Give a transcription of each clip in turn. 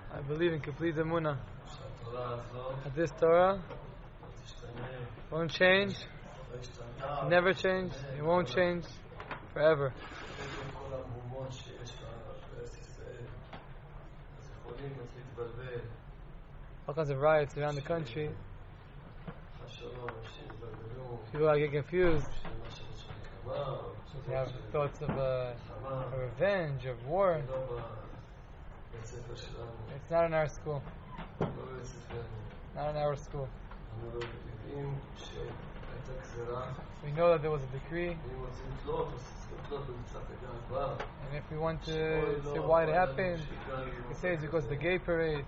I believe in complete emunah. That this Torah won't change, never change, it won't change forever. All kinds of riots around the country. People are getting confused. They have thoughts of revenge, of war. It's not in our school. Not in our school. We know that there was a decree, and if we want to say why it happened, we say it's because of the gay parade.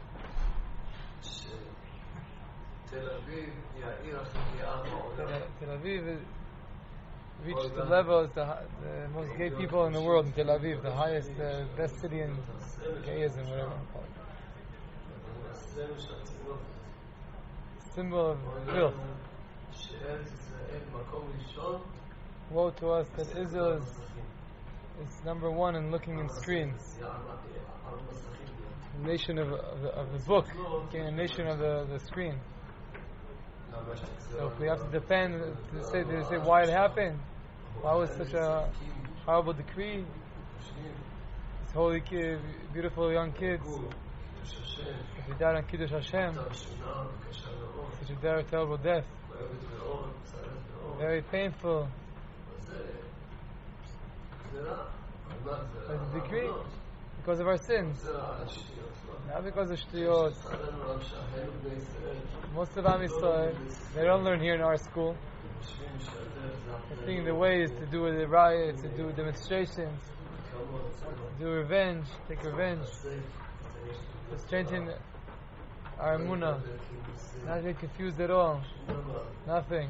Tel Aviv reached the level as the most gay people in the world in Tel Aviv, the highest, best city in gayism, whatever you call it. Symbol of filth. Woe to us that Israel is number one in looking in screens. The nation of the book, a nation of the screen. So if we have to depend to say why it happened, why was such a horrible decree? These holy kids, beautiful young kids, if they died on Kiddush Hashem, such a terrible death, very painful. But the decree, because of our sins, not because of shtiyot. Most of Am Yisrael, they don't learn here in our school. They think the way is to do the riots, to do demonstrations, to do revenge, take revenge, to strengthen our emunah, not get confused at all, nothing.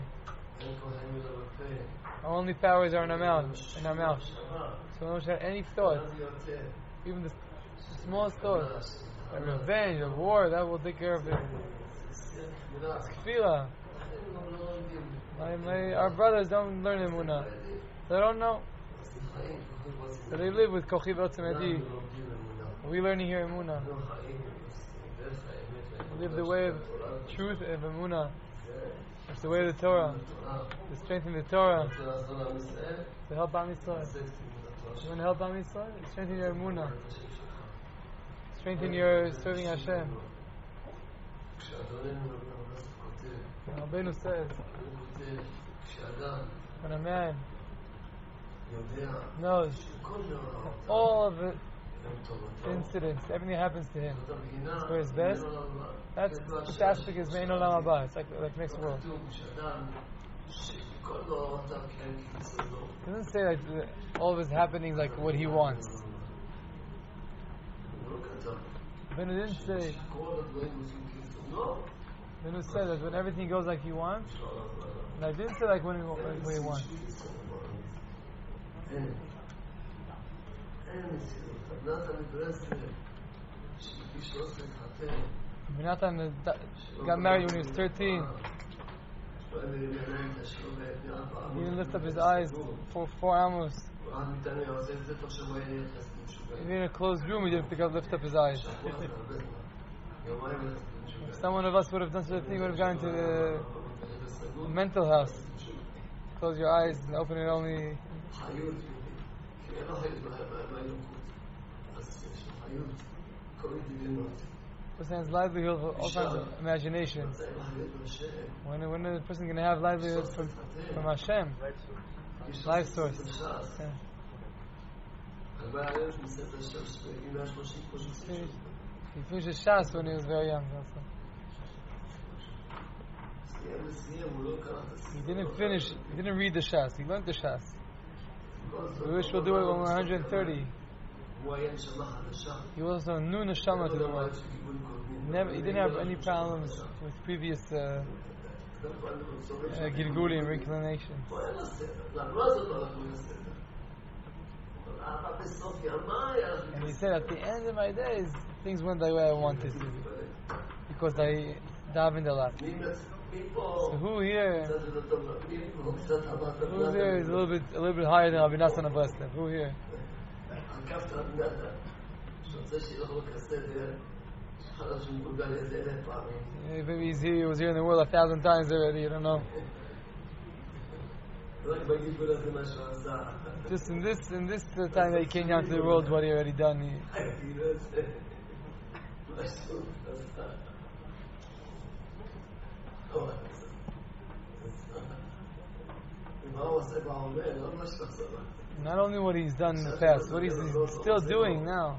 Our only powers are in our mouth. So we don't have any thought, even the smallest thought, of revenge, of war, that will take care of it. Tefillah. Our brothers don't learn emunah. They don't know. So they live with kochi v'otzem yadi. We learning here emunah. We live the way of truth of emunah. It's the way of the Torah. To strengthen the Torah. To help Am Yisrael. You want to help Am Yisrael? Strengthen your emunah. Strengthen your serving Hashem. Rabbeinu says, when a man knows all of the incidents, everything that happens to him is for his best, that's the aspect is Mein Olam Haba. It's like next world. It doesn't say that all of his happenings like what he wants. Benu didn't say. Benu said that when everything goes like he wants, and I didn't say like when he wants. Jonathan got married when he was 13. He didn't lift up his eyes for 4 hours. Even in a closed room, he didn't lift up his eyes. If someone of us would have done such a thing, would have gone to the mental house. Close your eyes and open it only. Person has livelihood of all kinds of imaginations. When is a person going to have livelihood from Hashem? Life source. Yeah. He finished his Shas when he was very young. Also. He didn't read the Shas. He learned the Shas. We wish we'll do it when we're 130. He also knew neshama to the world. He didn't have any problems with previous gilguli and reclination. And he said, at the end of my days, things went the way I wanted to, because I davened a lot. So who here is a little bit higher than Rabbi Nassan of Breslev? Who here? Maybe he was here in the world 1,000 times already, you don't know. Just in this time that he came down to the world, what he already done. Not only what he's done in the past, what he's still doing now.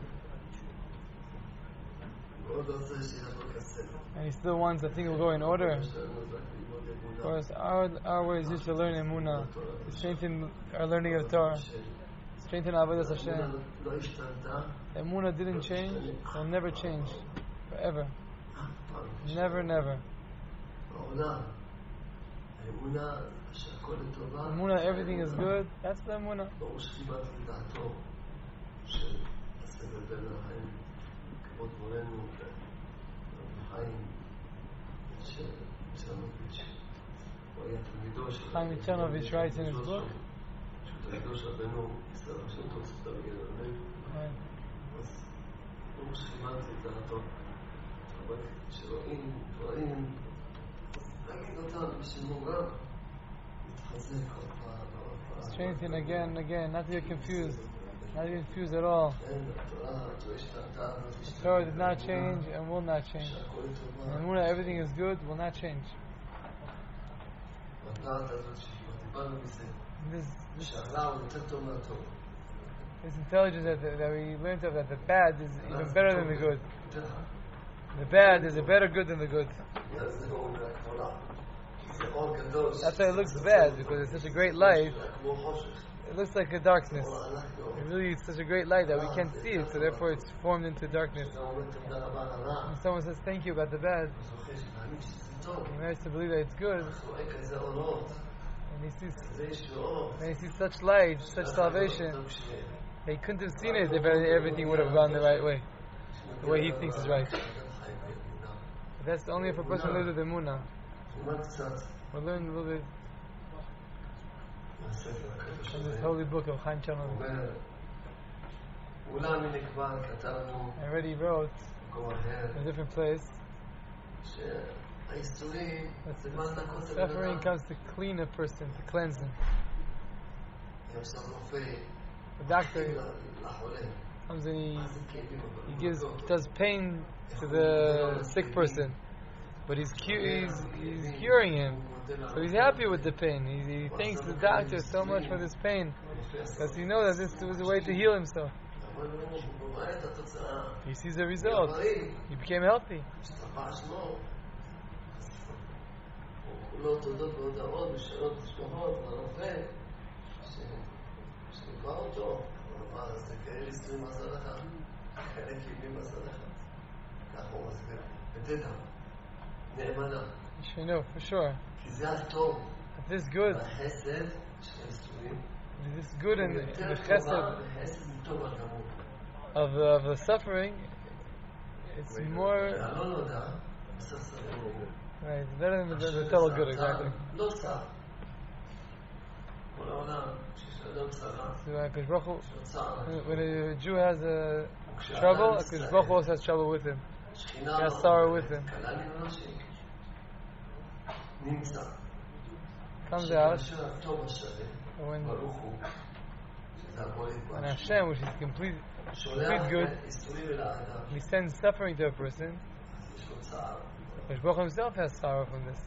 And he still wants, I think, will go in order. Of course, our way is just to learn Emunah, to strengthen our learning of Torah, strengthen Avodas Hashem. Emunah didn't change, it will never change, forever. Never, never. Emunah, everything is good, that's the Emunah. Chaim Chanovich writes in his book. Strengthen again and again, not to get confused. Not to get confused at all. The Torah did not change and will not change. And Emunah, everything is good, will not change. This intelligence that we learned of, that the bad is even better than the good. The bad is a better good than the good. That's why it looks bad, because it's such a great light. It looks like a darkness. It really is such a great light that we can't see it, so therefore it's formed into darkness. When someone says thank you about the bad, he managed to believe that it's good, and he sees such light, such salvation, that he couldn't have seen it if everything would have gone the right way, the way he thinks is right. But that's only if a person lives with Emunah. We'll learn a little bit from this holy book of Chaim Chanovich. I already wrote in a different place that suffering comes to clean a person, to cleanse him. The doctor comes and he does pain to the sick person, but he's curing him, so he's happy with the pain. He thanks the doctor so much for this pain, because he knows that this was a way to heal himself. He sees the result. He became healthy. You should know for sure. This good in the chesed of the suffering, it's more right. It's better than the total good, exactly. So, when a Jew has trouble, HaKadosh Baruch Hu also has trouble with him. He has sorrow with him. Comes out when Hashem, which is complete good, he sends suffering to a person. HaKadosh Baruch Hu himself has sorrow from this.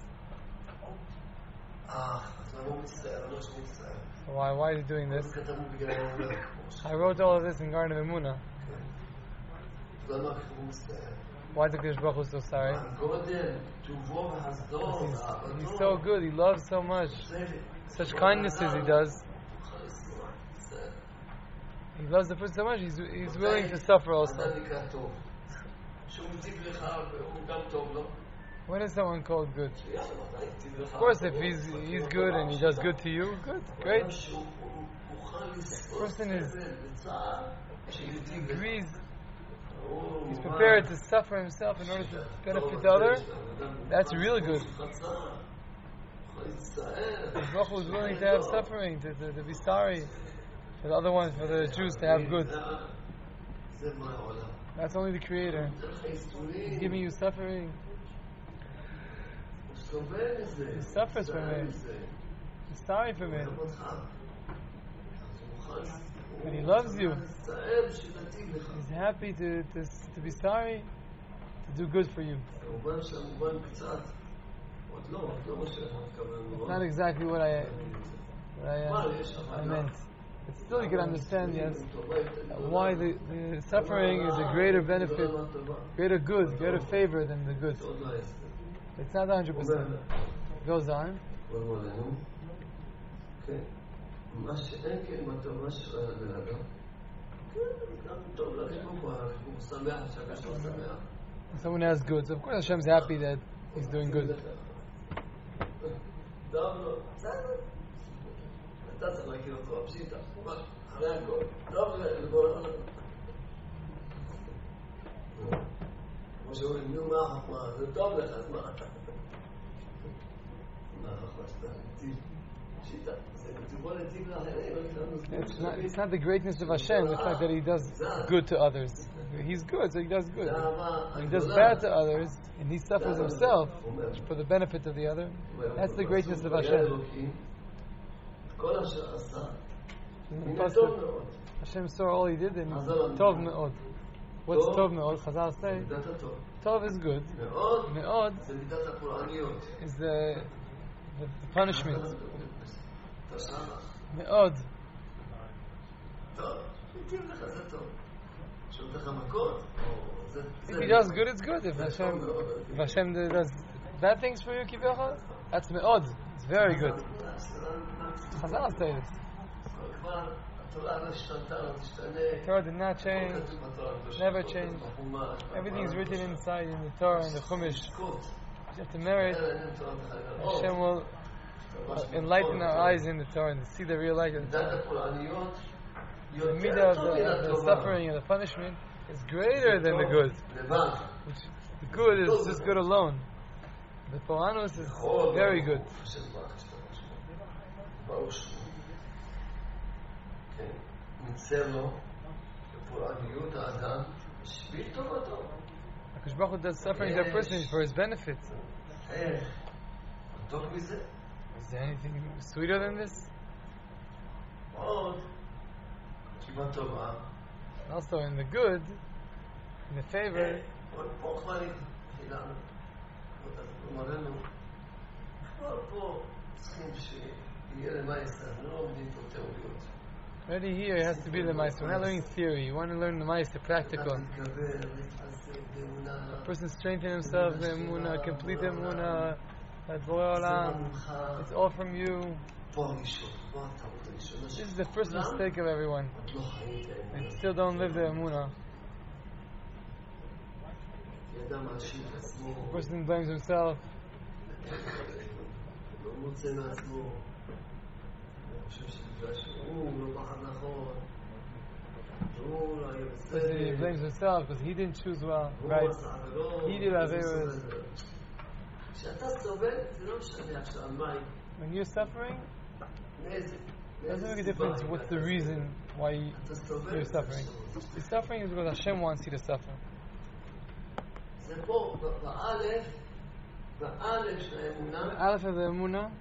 So why is he doing this? I wrote all of this in Garden of Emunah. Why is the HaKadosh Baruch Hu so sorry? He's so good, he loves so much. Such kindnesses he does. He loves the person so much, he's willing to suffer also. When is someone called good? Of course, if he's good and he does good to you, good, great. The person he agrees, he's prepared to suffer himself in order to benefit the other. That's really good. Baruch Hu is willing to have suffering, to be sorry for the other ones, for the Jews to have good. That's only the Creator. He's giving you suffering. He suffers from it. He's sorry from it. But He loves you. He's happy to be sorry, to do good for you. It's not exactly what I meant. But still you can understand, yes, why the suffering is a greater benefit, greater good, greater favor than the good. It's not 100%. It goes on. Someone has good, so of course Hashem's happy that he's doing good. It's not the greatness of Hashem, the fact that He does good to others. He's good, so He does good. When He does bad to others, and He suffers Himself for the benefit of the other, that's the greatness of Hashem. Hashem saw all He did, and Tov Me'od. What's Tov Me'od? Chazal say, Tov is good. Me'od is the punishment. Me'od. If He does good, it's good. If Hashem does bad things for you, Kivyocha, that's Me'od. It's very good. Chazal say this. The Torah did not change, never change. Everything is written inside in the Torah and the Chumash. You have to merit. Hashem will enlighten our eyes in the Torah and see the real light of the Torah. The midah of the suffering and the punishment is greater than the good. The good is just good alone. The Poranus is very good. HaKadosh Baruch Hu does suffering to a person for his benefit. Is there anything sweeter than this? Also in the good, in the favor, already here it has to be the Maisa. We're not learning theory. You want to learn the Maisa, practical. A person strengthen himself, the Emunah, complete the Emunah, it's all from you. This is the first mistake of everyone. They still don't live the Emunah. The person blames himself. He blames himself because he didn't choose well, right? He did Averos. When you're suffering, it doesn't make a difference what's the reason why you're suffering. You're suffering is because Hashem wants you to suffer. The Aleph of the Emunah,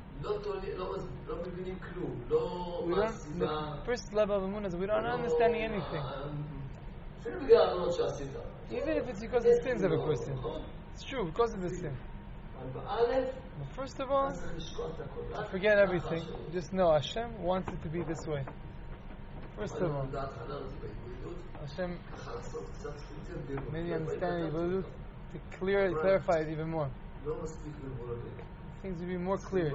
the first level of Emunah is we don't understand anything. Even if it's because of the sins of a person. It's true, because of the sin. But first of all, forget everything. Just know Hashem wants it to be this way. First of all, Hashem made me understand Yivalut to clarify it even more. Things will be more clear.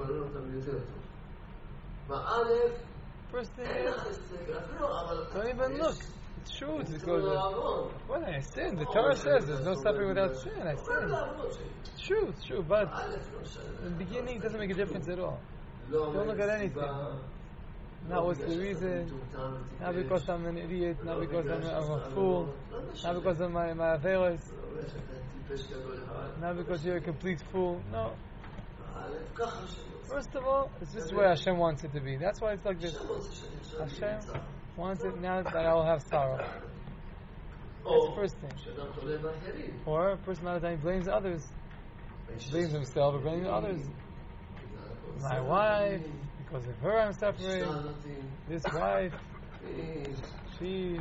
First thing is, don't even look. It's true. It goes, well, I sinned. The Torah says there's no suffering without sin. I sinned. It's true. But in the beginning, it doesn't make a difference at all. Don't look at anything. Not what's the reason. Not because I'm an idiot. Not because I'm a fool. Not because of my Averos. Not because you're a complete fool. No. First of all, it's just where Hashem wants it to be. That's why it's like this. Hashem wants it now that I will have sorrow. first thing. Or a person a lot of times blames others. Blames himself or blames others. My wife, because of her I'm suffering. This wife, she's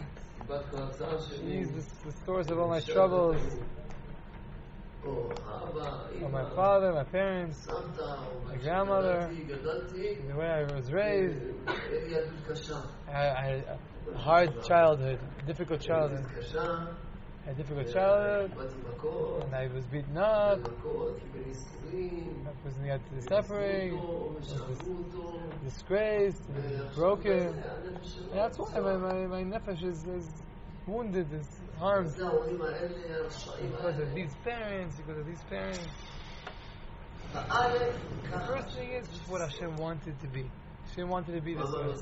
the source of all my troubles. Or my father, my parents, my grandmother, the way I was raised. I had a hard childhood, difficult childhood. I had a difficult childhood, and I was beaten up. I was got suffering, disgraced, broken. And that's why my nefesh is wounded, is harmed. Because of these parents, The first thing is what Hashem wanted to be. Hashem wanted to be this way.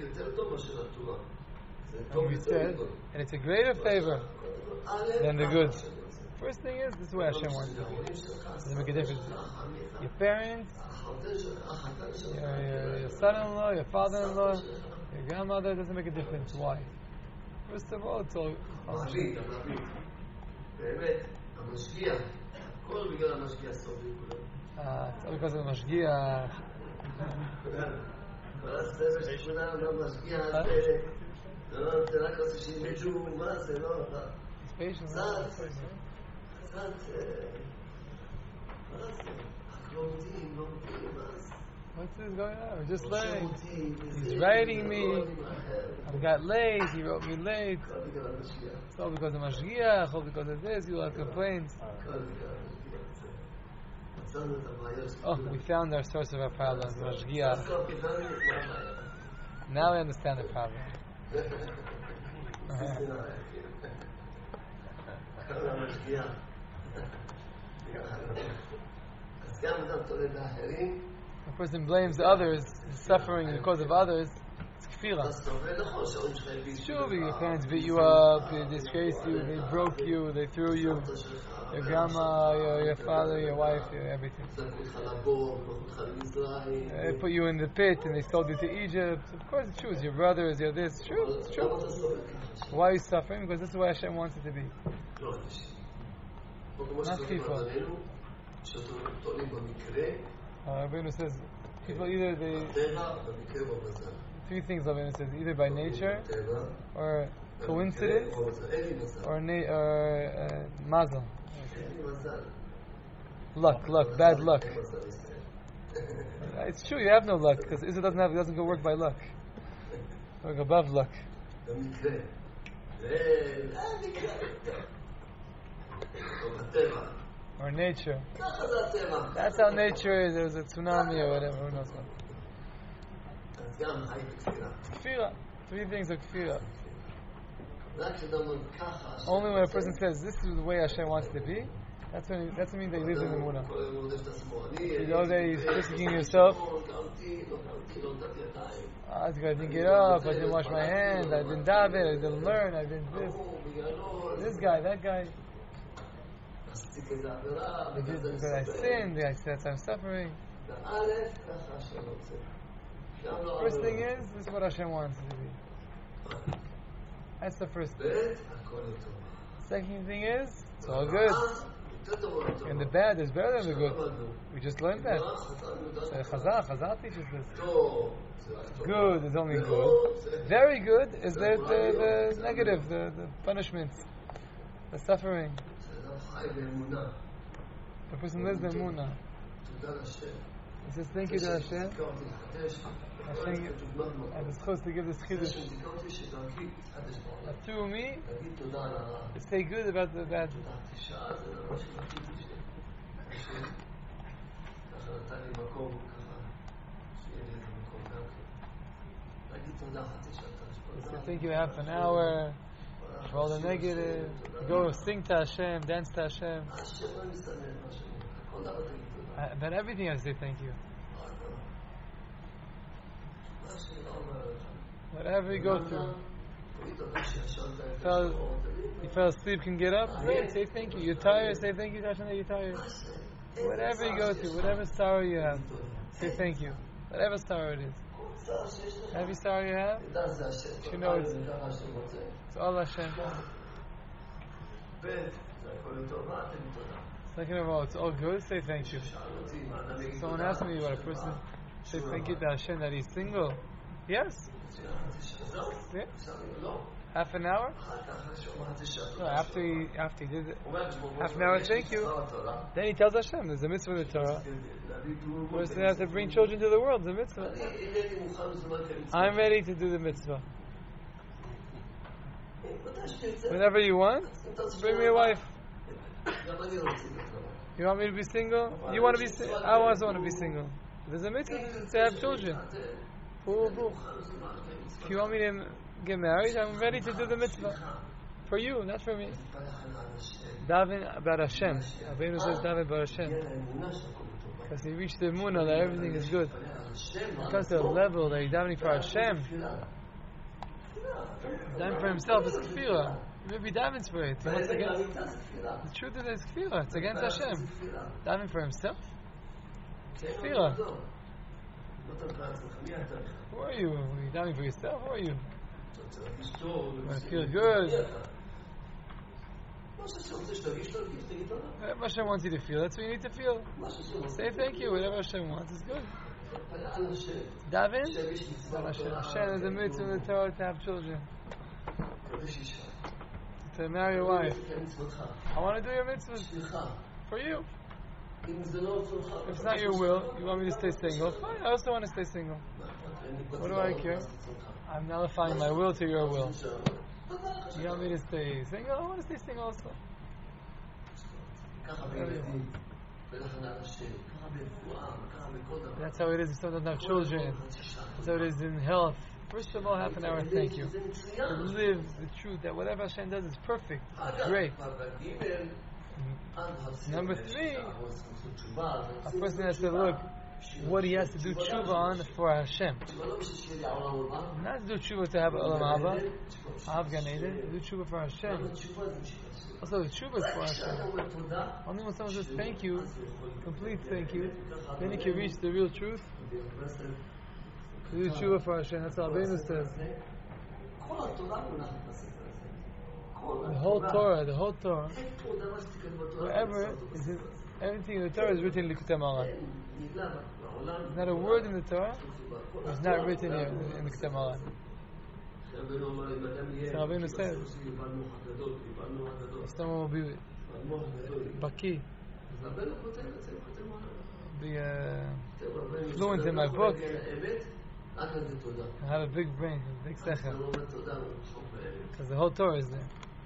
And we said, and it's a greater favor than the good. First thing is, this is what Hashem wants to be. Doesn't make a difference. Your parents, your son-in-law, your father-in-law, your grandmother, doesn't make a difference. Why? First of all, it's all Hashem. It's all because of the Mashgiach. Patience. What's this going on? We're just learning. He's writing me. I got late. He wrote me late. It's all because of Mashgiach, all because of this. You have complaints. Oh, we found our source of our problem, Mashgiach. Now we understand the problem. A person blames others, suffering because of others. It's kfira. It's true, your parents beat you up, they disgraced you, they broke you, they threw you. Your grandma, your father, your wife, everything. They put you in the pit and they sold you to Egypt. Of course it's true, it's your brothers, your this. It's true. Why are you suffering? Because this is where Hashem wants it to be. Not people. Rabbeinu says, people either three things Rabbeinu says, either by nature, or coincidence, or mazel. Luck, bad luck. It's true, you have no luck, because Israel doesn't go work by luck. Work above luck. Or nature. That's how nature is. There's a tsunami or whatever. Who knows what? Kfira. Three things are kfira. Only when a person says, this is the way Hashem wants to be, that's when it means that he lives in the Emunah. You know that he's critiquing yourself. I didn't get up, I didn't wash my hands, I didn't daven, I didn't learn, I didn't this. This guy, that guy. Because I sinned, I said I'm suffering. First thing is, this is what Hashem wants it to be. That's the first thing. Second thing is, it's all good. And the bad is better than the good. We just learned that. Chazal teaches this. Good is only good. Very good is the negative, the punishment, the suffering. The person lives the Emunah. He says, thank you to Hashem. I was supposed to give this chiddush. Through me, to say good about the bad. So thank you half an hour for all the negative. Go sing to Hashem, dance to Hashem. But everything I say thank you. Whatever you go through. You fell asleep, can get up? Great, say thank you. You're tired, say thank you to Hashem that you're tired. Whatever you go through, whatever sorrow you have, say thank you. Whatever sorrow it is. Every sorrow you have, you know it's all Hashem. Second of all, it's all good. Say thank you. Someone asked me what a person say thank you to Hashem that he's single. Yes. Yeah. Half an hour? No, after he did it, half an hour, thank you. Then he tells Hashem, there's a mitzvah in the Torah. The person has to bring children to the world, it's a mitzvah. I'm ready to do the mitzvah. Whenever you want, bring me a wife. You want me to be single? You want to be single? I also want to be single. There's a mitzvah to have children. If you want me to get married, I'm ready to do the mitzvah. For you, not for me. Daven about Hashem. Avinu says daven about Hashem. Because he reached the emunah that everything is good. It comes to a level that he's davening for Hashem. Davening for himself is kefirah. Maybe davens for it. Once again, the truth is it's kefirah. It's against Hashem. Davening for himself? Kefirah. Who are you? Are you davening for yourself? Who are you? I feel good. Whatever Hashem wants you to feel, that's what you need to feel. Say thank you. Whatever Hashem wants is good. Daven? Hashem is a mitzvah in the Torah to have children. To marry your wife. I want to do your mitzvahs. For you. If it's not your will, you want me to stay single, fine, I also want to stay single. What do I care? I'm nullifying my will to your will. You want me to stay single? I want to stay single also. That's how it is if someone doesn't have children. That's how it is in health. First of all, half an hour, thank you. To live the truth that whatever Hashem does is perfect, great. Number 3, a person has to look what he has to do tshuva on for Hashem. Not do tshuva to have Olam Haba, have Gan Eden, do tshuva for Hashem. Also, the tshuva is for Hashem. Only when someone says thank you, complete thank you, then you can reach the real truth. Do tshuva for Hashem. That's what Avinu says. The whole Torah, wherever is it, everything in the Torah is written in Likutei Moharan. There's not a word in the Torah that's not written here in Likutei Moharan. So Avinu says, someone will be baki, be fluent in my book. I have a big brain, a big sechel, because the whole Torah is there.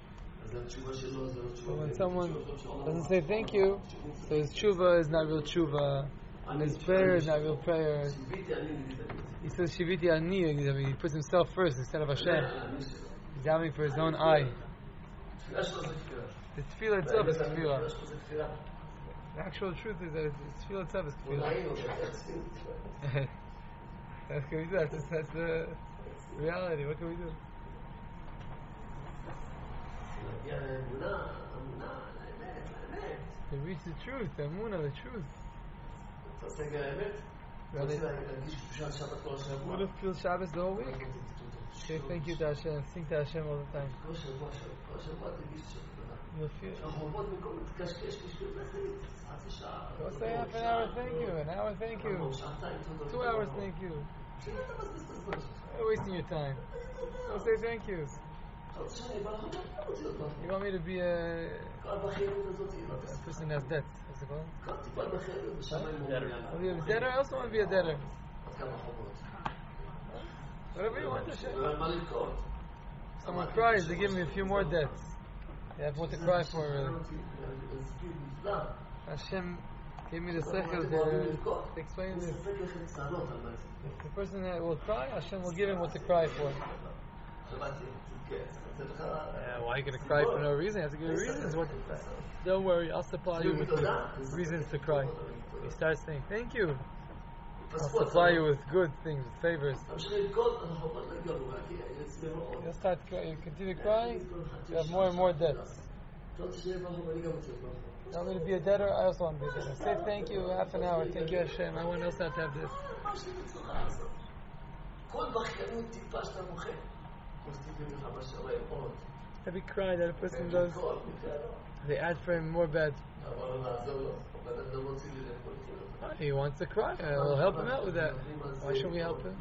So when someone doesn't say thank you, so his tshuva is not real tshuva, and his prayer is not real prayer. He says Shiviti Ani, he puts himself first instead of Hashem. He's davening for his own eye. The tefillah itself is tefillah. The actual truth is that the tefillah itself is tefillah. What can we do? That's the reality. What can we do? To reach the truth, the emunah, the truth. What if feel Shabbos the whole week? Say thank you to Hashem, sing to Hashem all the time. You'll feel. Go say half an hour thank you, an hour thank you, 2 hours thank you. You're wasting your time. Go say thank yous. You want me to be a person that has debt? What's it called? I'll be a debtor. I also want to be a debtor. Whatever you want to share. Someone cries, they give me a few more debts. They have what to cry for, really. Hashem gave me the sechel to explain this. The person that will cry, Hashem will give him what to cry for. Why are you going to cry for no reason? You have to give reasons what to cry. Don't worry, I'll supply you with the reasons to cry. He starts saying, thank you. I'll supply you with good things, with favors. You'll start crying, you continue crying, you have more and more debts. You want me to be a debtor? I also want to be a debtor. Say thank you, half an hour, thank you Hashem, I want else not to have this. Every cry that a person does, they add for him more bad. He wants to cry. We'll help him out with that. Why shouldn't we help him?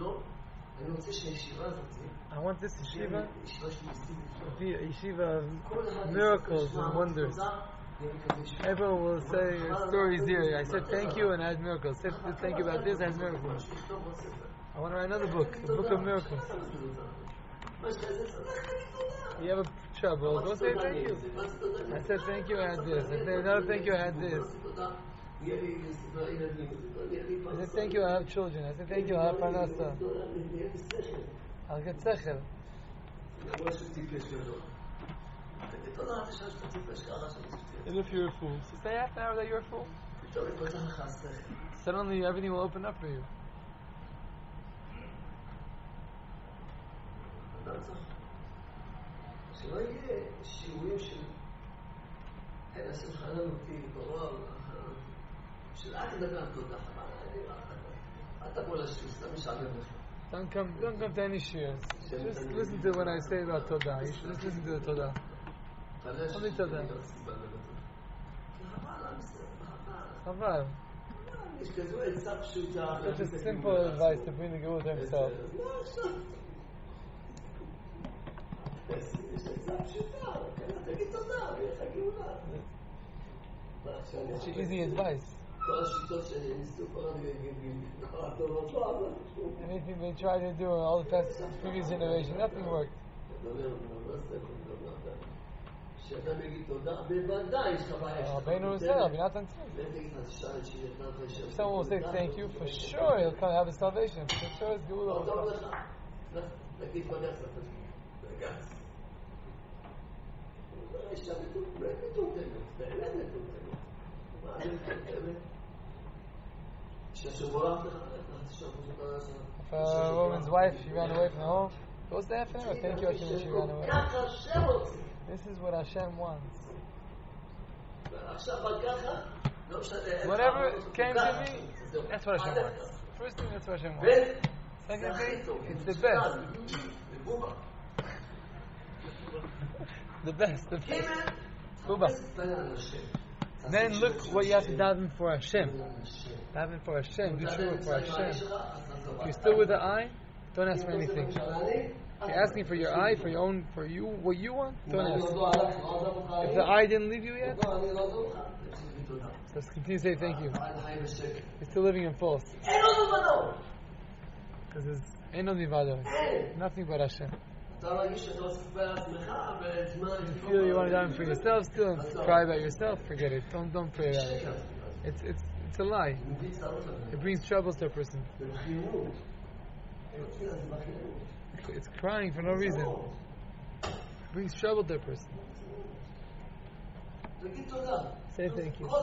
I want this yeshiva to be a yeshiva of miracles and wonders. Everyone will say stories here. I said thank you and I had miracles. I said thank you about this, I had miracles. I want to write another book, a book of miracles. You have a trouble, go say thank you. I said thank you, I had this. I said another thank you, I had this. I said thank you, I have children. I said thank you, I have parnasa. I'll get sechel. And if you're a fool, so say half an hour that you're a fool. Suddenly everything will open up for you. שלא יהיה שיעורים של אלה שחנן אותי תורה של אל תדבר תודה אל תבוא לשיעור, סתם משעמם לך. Don't come to any shiurs. Just listen to what I say about Todah. You should just listen to the Todah. Only Todah. Chaval. Such a simple advice to bring the Geulah to himself. It's easy advice. Anything they tried to do in all the past previous generation, nothing worked. If someone will say thank you, for sure he'll come have a salvation. For sure his Geulah will If a woman's wife, she ran away from home, goes to half an hour. Thank you, Hashem, that she ran away. This is what Hashem wants. Whatever came to me, that's what Hashem wants. First thing, that's what Hashem wants. Second thing, it's the best. The best. Kuba. Then look what you have to daven for Hashem. Daven for Hashem. Do tshuva for Hashem. If you're still with the eye, don't ask for anything. If you're asking for your eye, for your own, for you, what you want, don't ask. If the eye didn't leave you yet, just continue to say thank you. You're still living in false. Because there's ain't no nivado. Nothing but Hashem. You feel you want to daven for yourself still and cry about yourself, forget it. Don't pray about it. It's a lie. It brings troubles to a person. It's crying for no reason. It brings trouble to a person. Say thank you.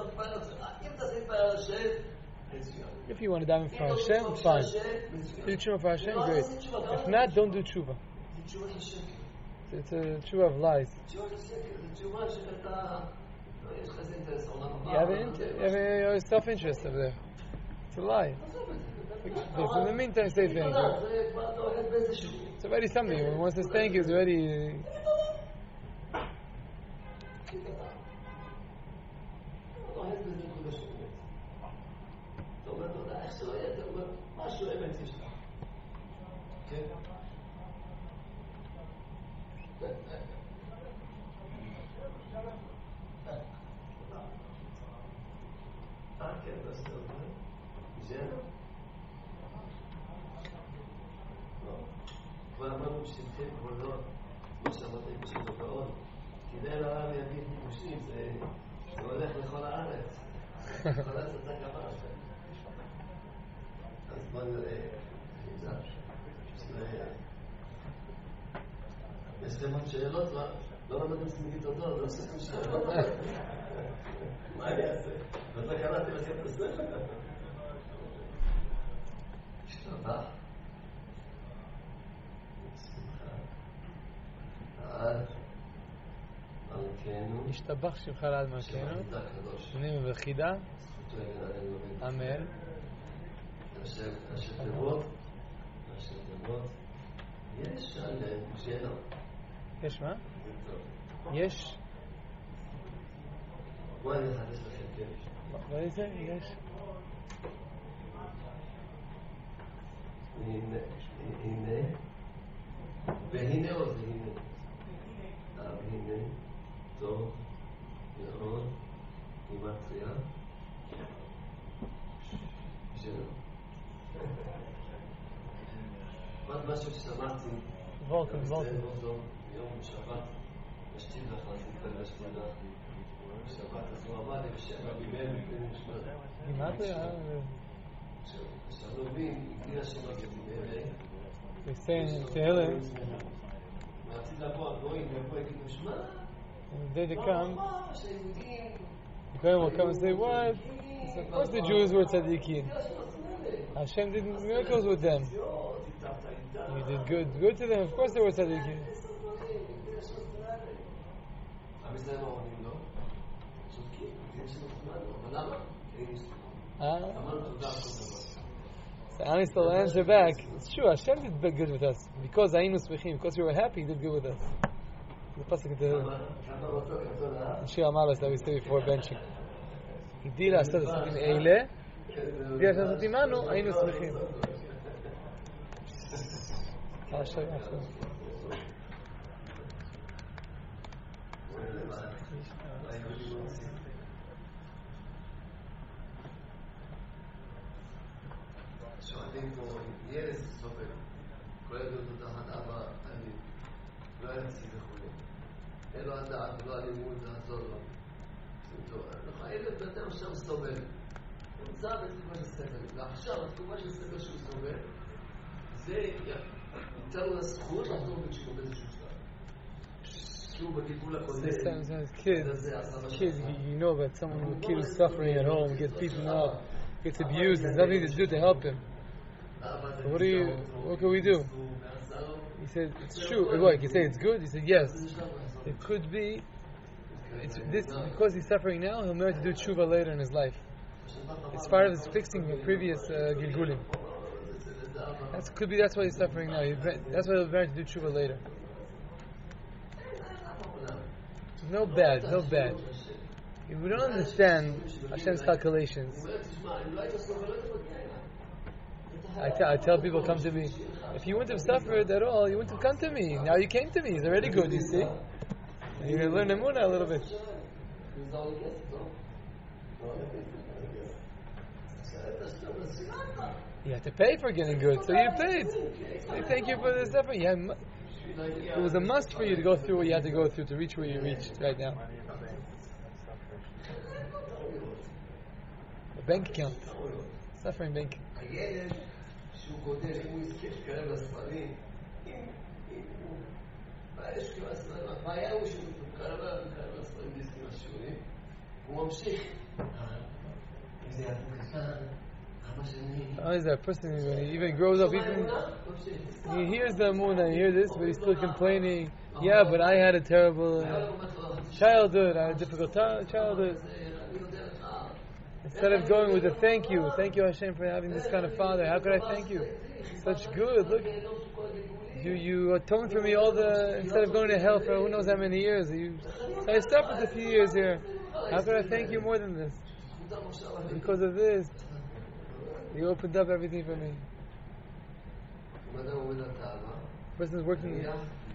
If you want to daven for Hashem, fine. Do tshuva for Hashem, great. If not, don't do tshuva. It's a tshuva of lies. You have a self-interest over there. It's a lie. But in the meantime, say thank you. It's already something. When one says thank you, it's already... יש לכם שאלות? לא למדתם סמגית אותו, לא עשיתם שאלות. מה אני אעשה? עוד לא קראתי לכם את הספר. השתבח. עד מלכנו. השתבח שמך לעד מלכנו. שנים וחידה. אמן. אשר תבוא. אשר תבוא. יש שלם, שאלה. יש מה? יש? בואו אני אחדש לכם, כן. מה זה? יש? הנה, והנה או זה הנה? והנה, טוב, מאוד, גימטריה, שלום. עוד משהו ששמעתי, וולקן. יום שבת, בשתידך, אז בשתידך, שבת, אז הוא אמר לי בשבע בימי גימטריה? שלומים, הגיע שמות בימי They say in Tehillim, מעציד לבוא, הגויים, ויבוא יגידו שמע, the day to come, שהיהודים the Kohen will come and say, what? So of course the Jews were tzaddikim. Hashem did miracles with them. He did good to them. Of course they were tzaddikim. עם ישראל לא עונים לו, צודקים, זה שמחמנו, אבל למה? אמרנו תודה על כל דבר. So Anis will answer back, it's true, Hashem did good with us. Because Ainu Smechim, because we were happy, He did good with us. The pasuk in Tehillim. In Shir HaMalos that we say before benching. הגדיל לעשות עסקים אלה, הגדיל לעשות עמנו, היינו שמחים. שואלים פה, ילד סובל, כל ילד הוא תחת אבא, אני לא ארצי וכו'. אין לו הדעת, לא הלימוד, לעזור לו. לך ילד בדם שם סובל. הוא נמצא בתקופה של סבל. ועכשיו, התקופה של סבל שהוא סובל, זה ייתן לו לזכות לחזור בתשובה באיזשהו שלב. שהוא בטיפול הקודם. Kids, you know about someone who kid who's suffering at home, gets beaten up, gets abused, there's nothing to do to help him. So what can we do? He said, it's true. What, you say it's good? He said, yes. It could be, because he's suffering now, he'll merit to do tshuva later in his life. It's part of his fixing the previous gilgulim. That's why he's suffering now. That's why he'll merit to do tshuva later. No bad. If we don't understand Hashem's calculations, I tell people, come to me. If you wouldn't have suffered at all, you wouldn't have come to me. Now you came to me. It's already good, you see. And you're going to learn Emunah a little bit. You have to pay for getting good, so you paid. Say thank you for the suffering. It was a must for you to go through what you had to go through to reach where you reached right now. A bank account. Suffering bank. שהוא גודל, אם הוא יזכה שקרב לספרים, יש כאילו הספרים, הבעיה הוא שהוא קרב לספרים דיסקים השיעורים, הוא ממשיך. אם זה יעבור קטן, אבא שני... How is that person, when he even grows up, even he hears the Emunah, he hears this, but he's still complaining, yeah, but I had a terrible childhood, I had a difficult childhood. Instead of going with a thank you Hashem for having this kind of father, how could I thank you? Such good, look, you atoned for me instead of going to hell for who knows how many years, I suffered a few years here, how could I thank you more than this? Because of this, you opened up everything for me. The person is working.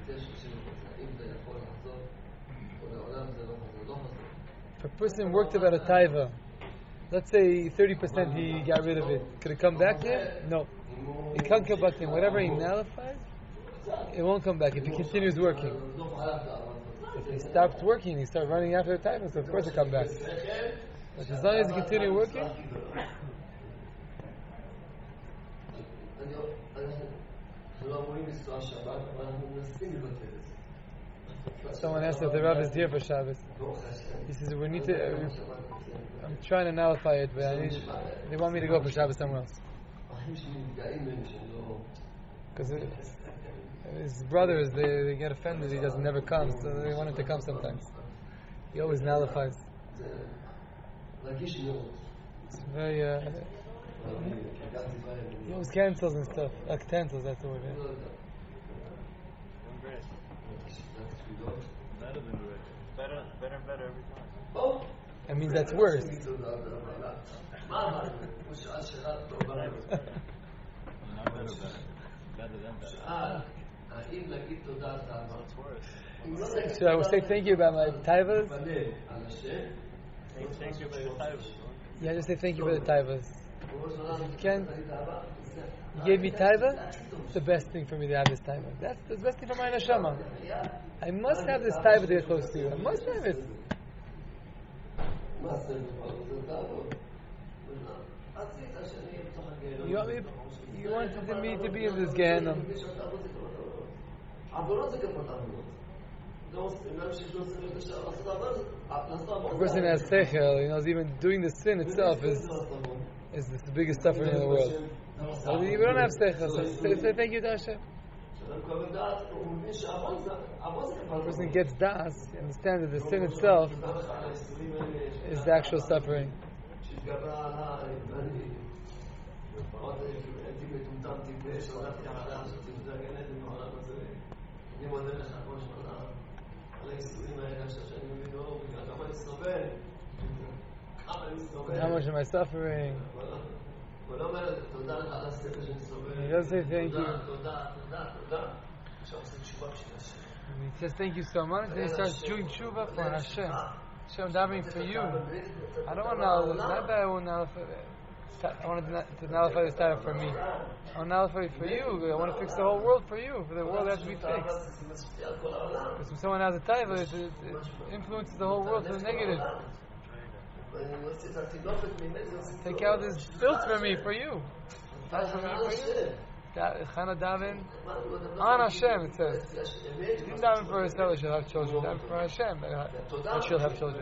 If a person worked about a taiva, let's say 30% he got rid of it, could it come back to him? No. It can't come back to him. Whatever he nullifies, it won't come back if he continues working. If he stops working, he starts running after the taiva, so of course it'll come back. But as long as he continues working, someone asked if the Rav is here for Shabbos. He says, we need to... I'm trying to nullify it, but they want me to go for Shabbos somewhere else. Because his brothers, they get offended, he doesn't never come, so they want him to come sometimes. He always nullifies. It's very... he always cancels and stuff. Cancels, that's the word. Yeah. better than good. Better and better every time. That means that's worse. Not better. Better than better. It's worse. Should I say thank you about my taivas? Thank you for your time. Yeah, just say thank you for the taivas. If you can, you gave me taiva. It's the best thing for me to have this taiva. That's the best thing for my neshama. I must have this taiva to get close to you. I must have it. You wanted me to be in this Gehenna. A person has seichel, even doing the sin itself is the biggest suffering in the world. So we don't have seichel, so say thank you to Hashem. A person gets das, he understands that the sin itself is the actual suffering. How much am I suffering? He doesn't say thank you. He says thank you so much, then he starts doing tshuva for Hashem. Hashem, I'm davening for you. I don't want to, not that I want to nullify this time for me. I want to nullify it for you. I want to fix the whole world for you. For the world has to be fixed. Because when someone has a taiva, it influences the whole world to the negative. Take out this filth for me, for you. That's for me, for you. Chana daven on Hashem, it says. He didn't daven for herself, she'll have children. Daven for Hashem, and she'll have children.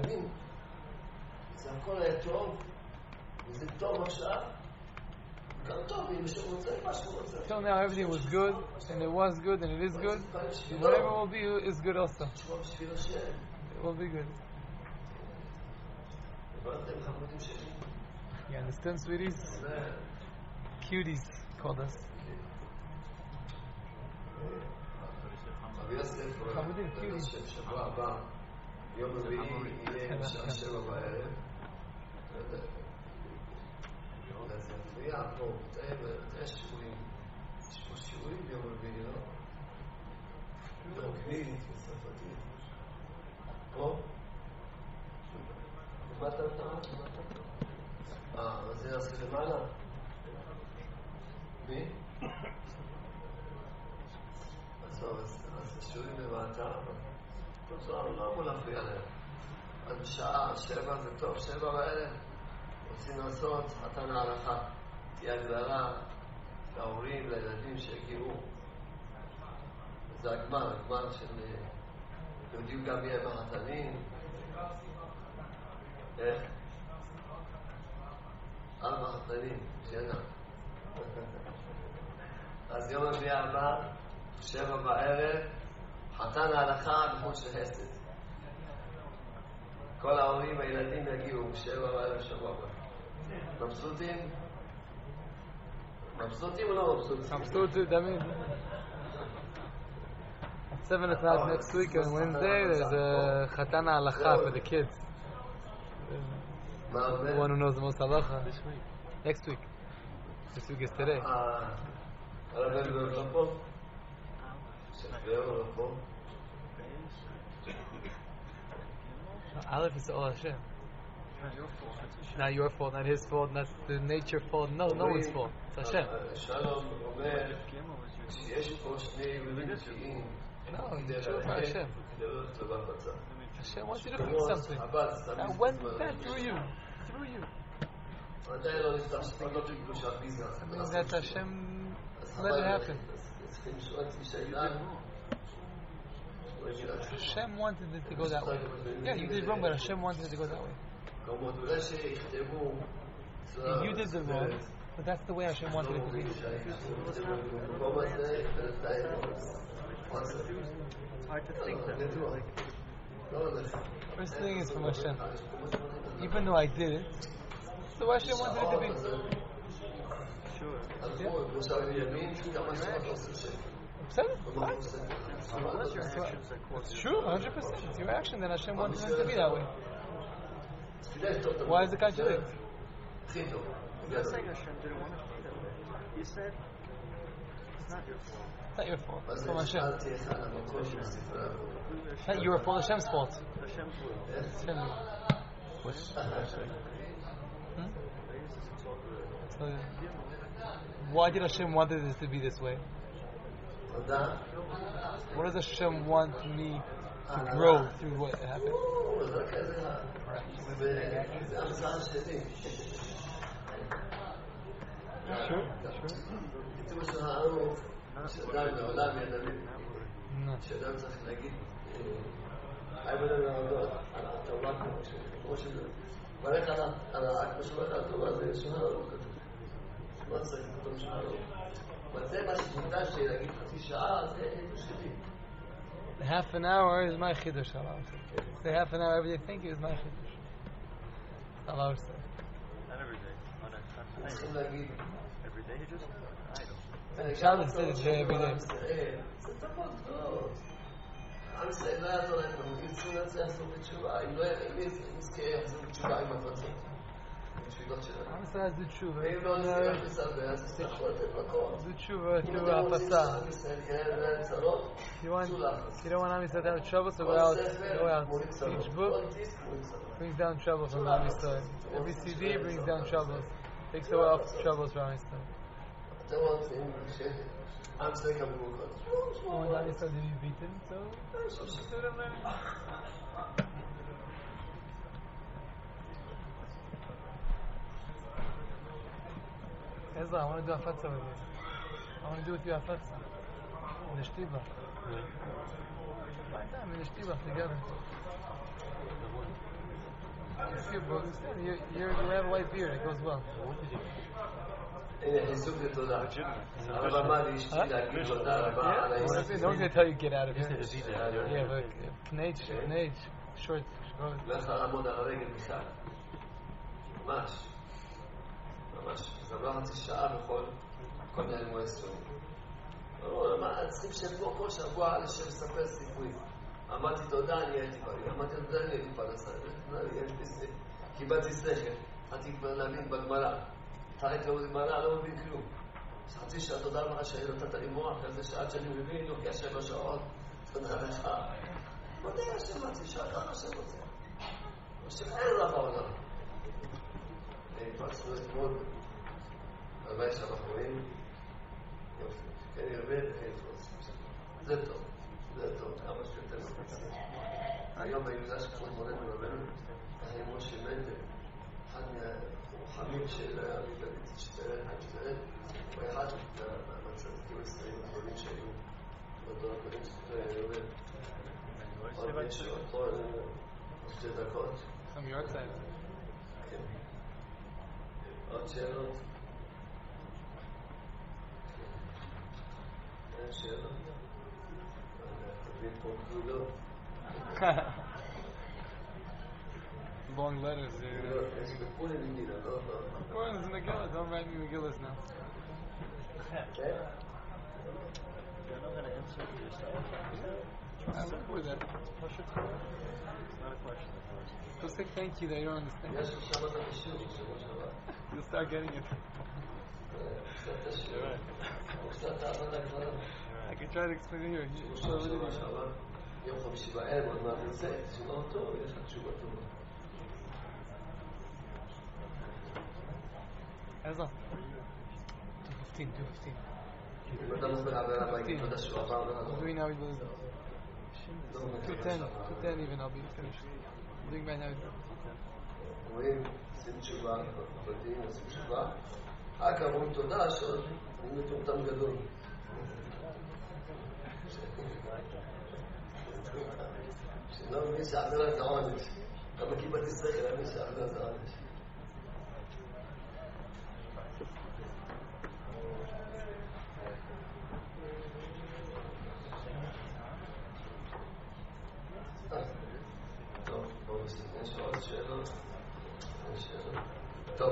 Till now everything was good, and it was good, and it is good. And whatever will be is good also. It will be good. You understand, sweeties? Cuties called us. חמודים, cuties. יום רביעי יהיה בשעה 7 בערב. זה מפריע פה, תראה שיעורים. יש פה שיעורים ביום רביעי, לא? אנגלית וצרפתית. פה? למטה אתה? אז זה נעשה למעלה? מי? אז שיעורים למטה, לא אמור להפריע להם. אז בשעה 7 זה טוב, 7 בערב. רוצים לעשות חתן ההלכה, תהיה הגדרה להורים, לילדים שהגיעו. זה הגמר של... יודעים גם מי הם החתנים. איך? 4 חתנים, שנה. אז יום רביעי הבא, 7 בערב, חתן ההלכה בחוץ של חסד. כל ההורים והילדים יגיעו 7 בערב שבוע הבא. מבסוטים? מבסוטים או לא מבסוטים? מבסוטים, תמיד. At 7 o'clock next week on Wednesday, there's a Chatan Halacha for the kids. The one who knows the most halacha. This week. Next week. This week is today. Aleph is all Hashem. Not your fault, not his fault, not the nature fault. No one's fault. It's Hashem. No, it's true for Hashem. Hashem wants you to fix something. Now when that through you. I mean that Hashem let it happen. Hashem wanted it to go that way. Yeah, you did wrong, but Hashem wanted it to go that way. And you did the wrong, but that's the way Hashem wanted it to be. It's hard to think that. First thing is from Hashem. Even though I did it, it's the way Hashem wanted it to be. Sure. Yeah. בסדר, So unless your actions that cause it's true, 100%. It's your action that Hashem wants them to be that way. Why is it contradict? הכי טוב. I'm not saying Hashem didn't want it to be that way. You said it's not your fault. It's not your fault. אז It's from Hashem. שאלתי איך על המקום של ספרי העבודה. It's not your fault. Hashem's fault. Hashem's will. It's Hashem. So, why did Hashem want this to be this way? תודה. What does Hashem want me to grow through what happened? זה רק איזה... וזה המצאה שלי. Sure. כתוב שהערוך, שאדם מעולם ידמים, No. שאדם צריך להגיד, עבד להודות על התורה כמו שזה. ברך על האקט משמח על התורה, זה שונה לא כתוב. לא צריך כתוב שונה לא. אבל זה מה שמודש לי להגיד חצי שעה, זה שלי. Half an hour is my chiddush. Say half an hour every day. Think is my chiddush. Allah said. Not every day. On צריכים להגיד. every day, you just idle. Shabbos said it's there every day. זה טובות טוב. עם ישראל לא יעזור להם, הם יצאו לעשות בתשובה, אם נזכה יחזור בתשובה עם הפרצות. בתפילות שלנו. I'm saying do tshuva. ואם לא נזכה לסבל, אז תצטרכו לתת מקום. Do tshuva אם through אתם רוצים הפצה. שעם ישראל יהיה להם צרות, You want צאו לחץ. you don't want Am Yisrael to have trouble, so כל go out. ספר Go out. מוריד צרות. Each book כל דיסק מוריד צרות. brings down trouble from Am Yisrael. Every CD brings down troubles. Takes away off troubles from Am Yisrael. אתם רוצים שעם ישראל יקבלו אותך. Oh, and Am Yisrael to be beaten, so should have learned. Ezra, I want to do a fatza with you. I want to do with you a fatza. In the shtiba. Find time in the shtiba together. If you books, you have a white beard, it goes well. הנה חיזוק לתודה. הרב אמר לי אשתי להגיד תודה רבה על No one's ההסתכלות. going to tell you get out of here. Yeah, but Knate, short, לא יכלה לעמוד על הרגל בכלל. ממש. גם לא חצי שעה בכל נעלמו היסטורים. צריכים שבוע כל שבוע לשם לספר סיפורים. אמרתי תודה, אני הייתי בריא. אמרתי תודה, אני הייתי פרנסה. קיבלתי שכל. התחלתי כבר להבין בגמרא. התחלתי ללמוד גמרא, לא מבין כלום. חצי שעה תודה רבה שנתת לי מוח, איזה שעה שאני מבין, לוקח 7 שעות. תודה לך. מודה השם חצי שעה, כמה השם רוצה. השם אין רב העולם. פרצנו אתמול, הלוואי שאנחנו רואים, יופי, כן ירבה וכן יפרוץ. זה טוב, כמה שיותר מפרצים. היום ביהודה שכבוד מורה מרבנו, היה משה מנדל, אחד מהחכמים של המפלגת שטרן, הוא היה אחד מהצדיקים הישראלים הגדולים שהיו בדור הקודם שטרן יורד. עוד מישהו, עוד 2 דקות. From your side. כן. עוד שאלות? אין שאלות? תבין פה גבולות. Long letters, dude. יש בפולי מגילה, לא? According to Megillah, don't write me Megillahs now. כן? You're not going to answer for yourself. I live with that. Push it through. It's not a question of yours. Go say thank you that you don't understand. יש שמעת בשיעור בשבוע שעבר. You'll start getting it. קצת השיעור. קצת העבודה גדולה. I can try to explain it here. בשבוע שעבר, יום חמישי בערב, עוד מעט נצא, תשובה אותו, יש לך תשובה טובה. Ezra. 2:15. אם אתה מוסבר עבירה מהגיד תודה שהוא עבר I'm doing now. 2:10 even. I'll be finished. I'm doing right now. אומרים, עושים תשובה, פרטיים עושים תשובה, רק אמרו תודה שעוד אני מטומטם גדול. שלא מבין שעבירה זה עונש. כמה קיבלתי שכל, אני מבין שעבירה זה עונש. טוב, בואו נסתכל, יש עוד שאלות? טוב,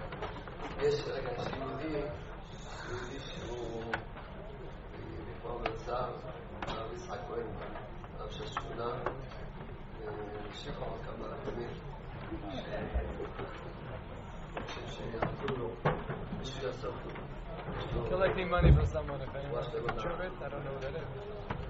יש רגע יהודי שהוא לפעמים נמצא הרב יצחק כהן, הרב של השכונה, שיחו כמה רבנים שיעבדו לו, בשביל הסוף. Collecting money from someone, if anyone can contribute, I don't know what that is.